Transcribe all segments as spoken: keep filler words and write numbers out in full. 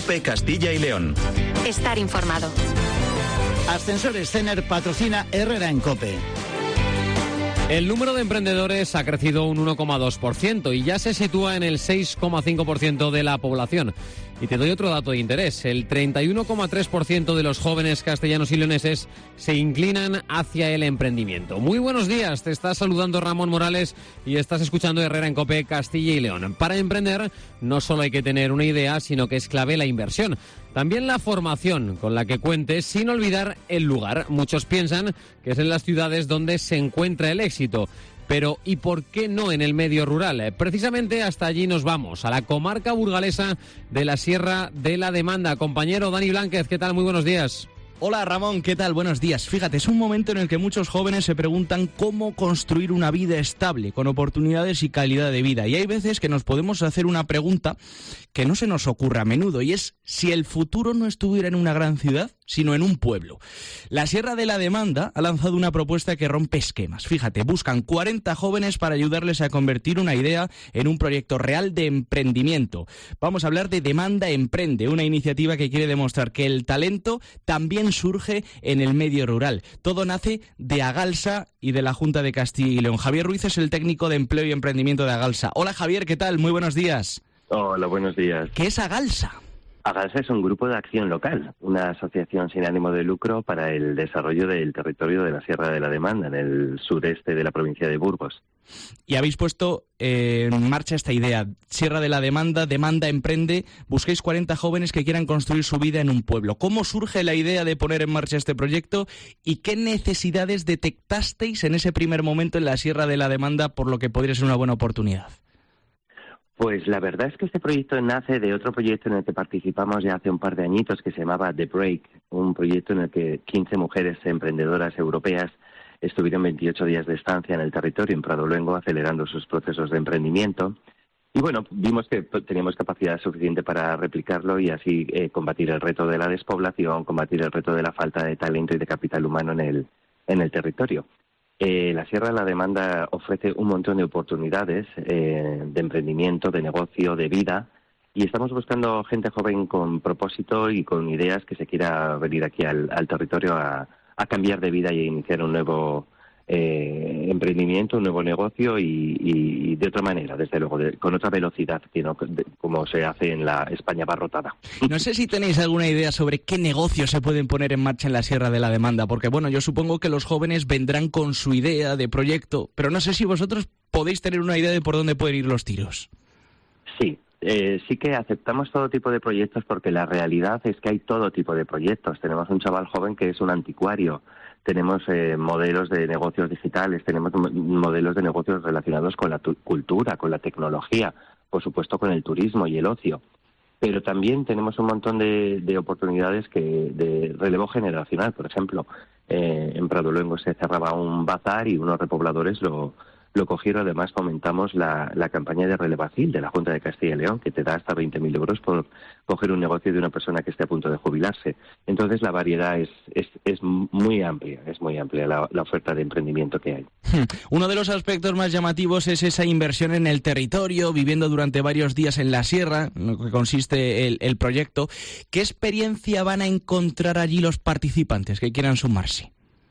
COPE Castilla y León. Estar informado. Ascensores Cener patrocina Herrera en COPE. El número de emprendedores ha crecido un uno coma dos por ciento y ya se sitúa en el seis coma cinco por ciento de la población. Y te doy otro dato de interés. El treinta y uno coma tres por ciento de los jóvenes castellanos y leoneses se inclinan hacia el emprendimiento. Muy buenos días, te está saludando Ramón Morales y estás escuchando Herrera en COPE Castilla y León. Para emprender no solo hay que tener una idea, sino que es clave la inversión. También la formación con la que cuentes, sin olvidar el lugar. Muchos piensan que es en las ciudades donde se encuentra el éxito. Pero, ¿y por qué no en el medio rural? Precisamente hasta allí nos vamos, a la comarca burgalesa de la Sierra de la Demanda. Compañero Dani Blánquez, ¿qué tal? Muy buenos días. Hola Ramón, ¿qué tal? Buenos días. Fíjate, es un momento en el que muchos jóvenes se preguntan cómo construir una vida estable, con oportunidades y calidad de vida. Y hay veces que nos podemos hacer una pregunta que no se nos ocurre a menudo, y es si el futuro no estuviera en una gran ciudad, sino en un pueblo. La Sierra de la Demanda ha lanzado una propuesta que rompe esquemas. Fíjate, buscan cuarenta jóvenes para ayudarles a convertir una idea en un proyecto real de emprendimiento. Vamos a hablar de Demanda Emprende, una iniciativa que quiere demostrar que el talento también surge en el medio rural. Todo nace de Agalsa y de la Junta de Castilla y León. Javier Ruiz es el técnico de empleo y emprendimiento de Agalsa. Hola Javier, ¿qué tal? Muy buenos días. Hola, buenos días. ¿Qué es Agalsa? Agalsa es un grupo de acción local, una asociación sin ánimo de lucro para el desarrollo del territorio de la Sierra de la Demanda, en el sureste de la provincia de Burgos. Y habéis puesto eh, en marcha esta idea, Sierra de la Demanda, Demanda Emprende, busquéis cuarenta jóvenes que quieran construir su vida en un pueblo. ¿Cómo surge la idea de poner en marcha este proyecto y qué necesidades detectasteis en ese primer momento en la Sierra de la Demanda por lo que podría ser una buena oportunidad? Pues la verdad es que este proyecto nace de otro proyecto en el que participamos ya hace un par de añitos que se llamaba The Break, un proyecto en el que quince mujeres emprendedoras europeas estuvieron veintiocho días de estancia en el territorio en Pradoluengo acelerando sus procesos de emprendimiento. Y bueno, vimos que teníamos capacidad suficiente para replicarlo y así eh, combatir el reto de la despoblación, combatir el reto de la falta de talento y de capital humano en el, en el territorio. Eh, la Sierra de la Demanda ofrece un montón de oportunidades eh, de emprendimiento, de negocio, de vida, y estamos buscando gente joven con propósito y con ideas que se quiera venir aquí al, al territorio a, a cambiar de vida y a iniciar un nuevo eh, emprendimiento, un nuevo negocio y, y, y de otra manera, desde luego, de, con otra velocidad que no de, como se hace en la España abarrotada. No sé si tenéis alguna idea sobre qué negocios se pueden poner en marcha en la Sierra de la Demanda, porque bueno, yo supongo que los jóvenes vendrán con su idea de proyecto, pero no sé si vosotros podéis tener una idea de por dónde pueden ir los tiros. Sí. Eh, sí que aceptamos todo tipo de proyectos porque la realidad es que hay todo tipo de proyectos. Tenemos un chaval joven que es un anticuario, tenemos eh, modelos de negocios digitales, tenemos modelos de negocios relacionados con la tu- cultura, con la tecnología, por supuesto con el turismo y el ocio. Pero también tenemos un montón de, de oportunidades que de relevo generacional. Por ejemplo, eh, en Pradoluengo se cerraba un bazar y unos repobladores lo... Lo cogieron, además fomentamos la, la campaña de Relevacil de la Junta de Castilla y León, que te da hasta veinte mil euros por coger un negocio de una persona que esté a punto de jubilarse. Entonces la variedad es, es, es muy amplia, es muy amplia la, la oferta de emprendimiento que hay. Uno de los aspectos más llamativos es esa inversión en el territorio, viviendo durante varios días en la sierra, en lo que consiste el, el proyecto. ¿Qué experiencia van a encontrar allí los participantes que quieran sumarse?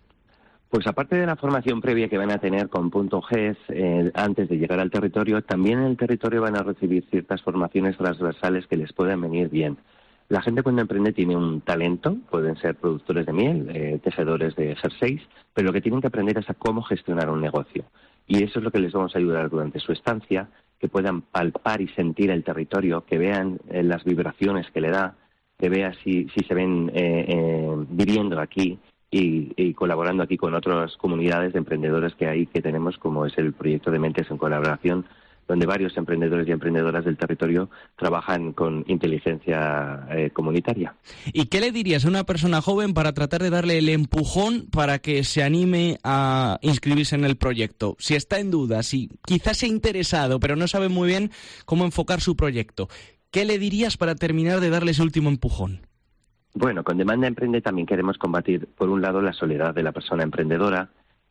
Pues aparte de la formación previa que van a tener con punto G eh, antes de llegar al territorio, también en el territorio van a recibir ciertas formaciones transversales que les puedan venir bien. La gente cuando emprende tiene un talento, pueden ser productores de miel, eh, tejedores de jerseys, pero lo que tienen que aprender es a cómo gestionar un negocio. Y eso es lo que les vamos a ayudar durante su estancia, que puedan palpar y sentir el territorio, que vean eh, las vibraciones que le da, que vean si, si se ven eh, eh, viviendo aquí, Y, y colaborando aquí con otras comunidades de emprendedores que hay, que tenemos, como es el proyecto de Mentes en Colaboración, donde varios emprendedores y emprendedoras del territorio trabajan con inteligencia eh, comunitaria. ¿Y qué le dirías a una persona joven para tratar de darle el empujón para que se anime a inscribirse en el proyecto? Si está en duda, si quizás se ha interesado, pero no sabe muy bien cómo enfocar su proyecto, ¿qué le dirías para terminar de darle ese último empujón? Bueno, con Demanda Emprende también queremos combatir, por un lado, la soledad de la persona emprendedora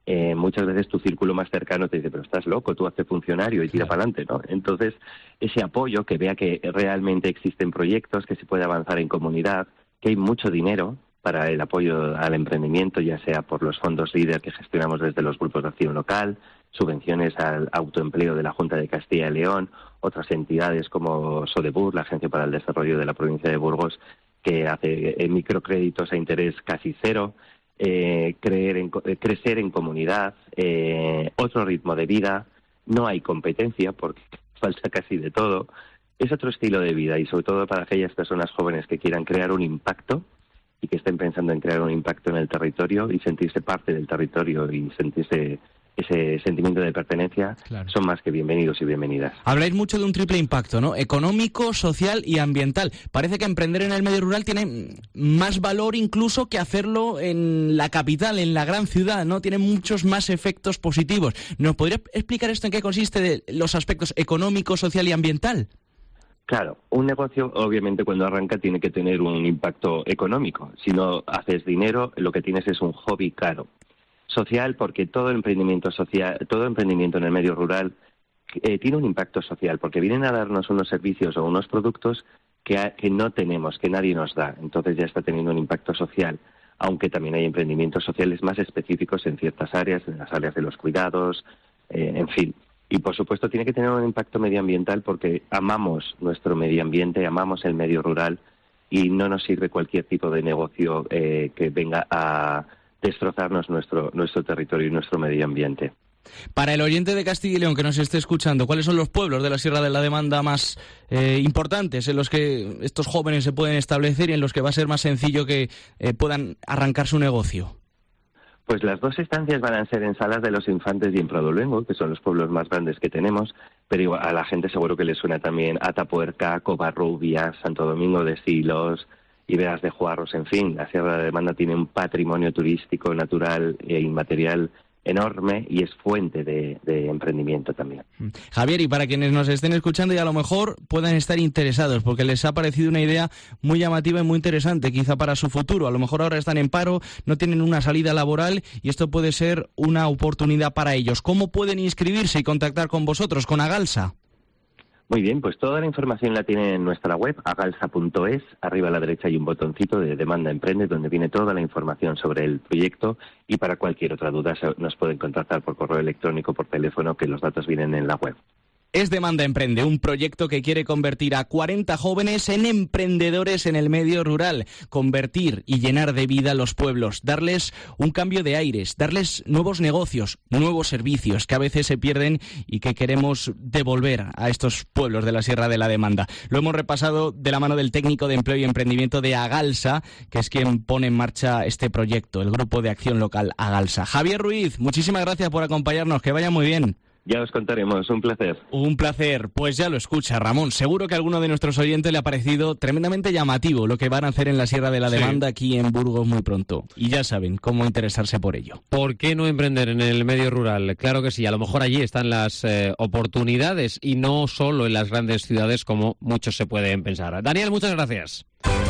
eh, muchas veces tu círculo más cercano te dice, pero estás loco, tú hazte funcionario y tira para adelante, ¿no? Entonces, ese apoyo, que vea que realmente existen proyectos, que se puede avanzar en comunidad, que hay mucho dinero para el apoyo al emprendimiento, ya sea por los fondos líder que gestionamos desde los grupos de acción local, subvenciones al autoempleo de la Junta de Castilla y León, otras entidades como Sodebur, la Agencia para el Desarrollo de la Provincia de Burgos, que hace eh, microcréditos a interés casi cero, eh, creer en, eh, crecer en comunidad, eh, otro ritmo de vida, no hay competencia porque falta casi de todo, es otro estilo de vida y sobre todo para aquellas personas jóvenes que quieran crear un impacto y que estén pensando en crear un impacto en el territorio y sentirse parte del territorio y sentirse ese sentimiento de pertenencia, claro, son más que bienvenidos y bienvenidas. Habláis mucho de un triple impacto, ¿no? Económico, social y ambiental. Parece que emprender en el medio rural tiene más valor incluso que hacerlo en la capital, en la gran ciudad, ¿no? Tiene muchos más efectos positivos. ¿Nos podría explicar esto en qué consiste de los aspectos económico, social y ambiental? Claro, un negocio obviamente cuando arranca tiene que tener un impacto económico. Si no haces dinero, lo que tienes es un hobby caro. Social, porque todo emprendimiento social, todo emprendimiento en el medio rural eh, tiene un impacto social, porque vienen a darnos unos servicios o unos productos que, ha, que no tenemos, que nadie nos da. Entonces ya está teniendo un impacto social, aunque también hay emprendimientos sociales más específicos en ciertas áreas, en las áreas de los cuidados, eh, en fin. Y por supuesto tiene que tener un impacto medioambiental porque amamos nuestro medio ambiente, amamos el medio rural y no nos sirve cualquier tipo de negocio eh, que venga a destrozarnos nuestro nuestro territorio y nuestro medio ambiente. Para el oyente de Castilla y León que nos esté escuchando, ¿cuáles son los pueblos de la Sierra de la Demanda más eh, importantes en los que estos jóvenes se pueden establecer y en los que va a ser más sencillo que eh, puedan arrancar su negocio? Pues las dos estancias van a ser en Salas de los Infantes y en Pradoluengo, que son los pueblos más grandes que tenemos, pero a la gente seguro que le suena también Atapuerca, Covarrubias, Santo Domingo de Silos, Iberas de Juarros, en fin. La Sierra de la Demanda tiene un patrimonio turístico, natural e inmaterial enorme y es fuente de, de emprendimiento también. Javier, y para quienes nos estén escuchando y a lo mejor puedan estar interesados porque les ha parecido una idea muy llamativa y muy interesante quizá para su futuro, a lo mejor ahora están en paro, no tienen una salida laboral y esto puede ser una oportunidad para ellos. ¿Cómo pueden inscribirse y contactar con vosotros, con Agalsa? Muy bien, pues toda la información la tienen en nuestra web, agalsa punto es. Arriba a la derecha hay un botoncito de Demanda Emprende donde viene toda la información sobre el proyecto y para cualquier otra duda nos pueden contactar por correo electrónico, por teléfono, que los datos vienen en la web. Es Demanda Emprende, un proyecto que quiere convertir a cuarenta jóvenes en emprendedores en el medio rural, convertir y llenar de vida los pueblos, darles un cambio de aires, darles nuevos negocios, nuevos servicios que a veces se pierden y que queremos devolver a estos pueblos de la Sierra de la Demanda. Lo hemos repasado de la mano del técnico de empleo y emprendimiento de Agalsa, que es quien pone en marcha este proyecto, el grupo de acción local Agalsa. Javier Ruiz, muchísimas gracias por acompañarnos, que vaya muy bien. Ya os contaremos, un placer. Un placer, pues ya lo escucha Ramón. Seguro que a alguno de nuestros oyentes le ha parecido tremendamente llamativo lo que van a hacer en la Sierra de la Demanda, sí, aquí en Burgos muy pronto. Y ya saben cómo interesarse por ello. ¿Por qué no emprender en el medio rural? Claro que sí, a lo mejor allí están las eh, oportunidades y no solo en las grandes ciudades como muchos se pueden pensar. Daniel, muchas gracias.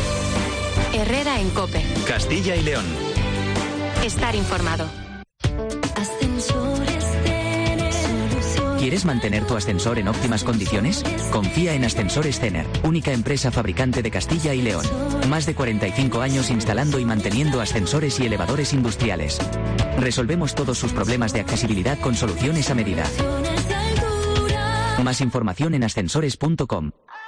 Herrera en COPE. Castilla y León. Estar informado. ¿Quieres mantener tu ascensor en óptimas condiciones? Confía en Ascensores Cener, única empresa fabricante de Castilla y León. Más de cuarenta y cinco años instalando y manteniendo ascensores y elevadores industriales. Resolvemos todos sus problemas de accesibilidad con soluciones a medida. Más información en ascensores punto com.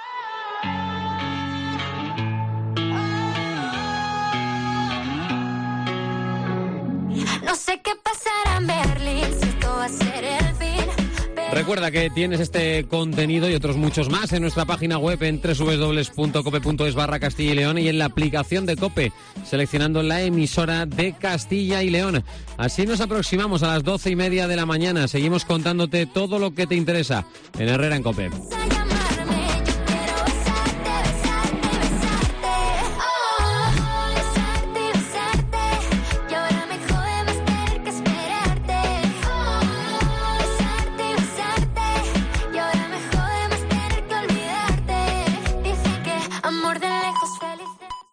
No sé qué pasará en Berlín, si esto va a ser el fin. Recuerda que tienes este contenido y otros muchos más en nuestra página web en doble u doble u doble u punto cope punto es barra Castilla y León y en la aplicación de COPE, seleccionando la emisora de Castilla y León. Así nos aproximamos a las doce y media de la mañana. Seguimos contándote todo lo que te interesa en Herrera en COPE.